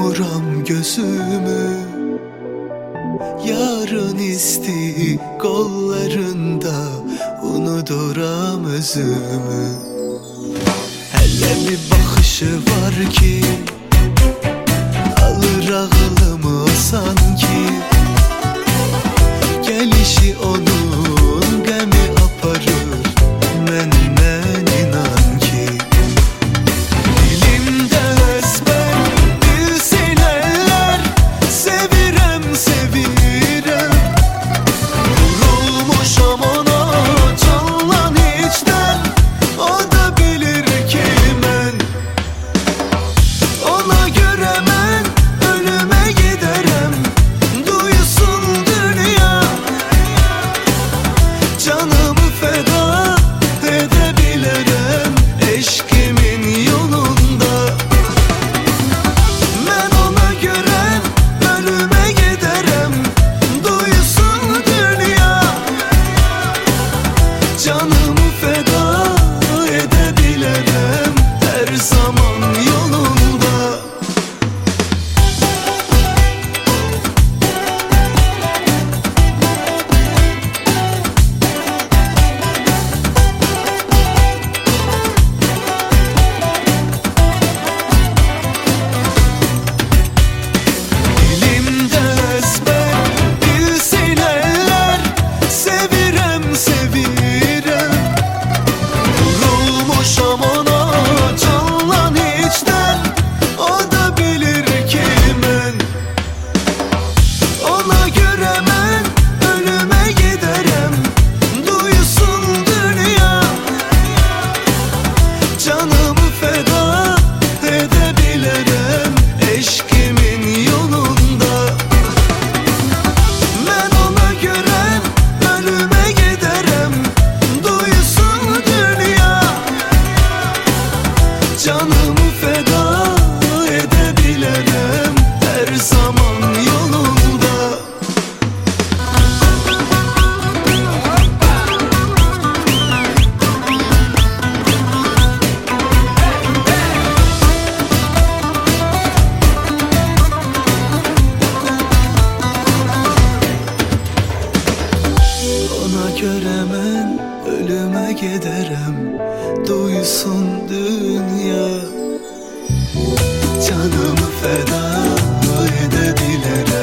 yumuram gözümü, yarın isti kollarında unuduram özümü. Hele bir bakışı var ki alır ağlımı sanki, gelişi onun gemi aparır menden inan ki. Dilimde ezber bilsin eller, sevirem sevirem, vurulmuşam ona canlan içten, o da bilir ki ben ona göre ben ölüme giderem. Duysun dünya, canımı feda edebilirim eşkimin yolunda. Ben ona göre ölüme giderem. Duysun dünya, canımı feda edebilirim her zaman yolunda. Dilimde ezber bilsin eller, sevirem sevirem, vurulmuşam ona canlan içten, o da bilir ki ben ona göre ben ölüme giderem. Duysun dünya, canımı feda edebilirim eşkimin yolunda. Ben ona göre ölüme giderem. Duysun dünya, canımı feda edebilirim her zaman yolunda. Ona göre ben ölüme giderem. Duysun dünya, canımı feda edebilirim.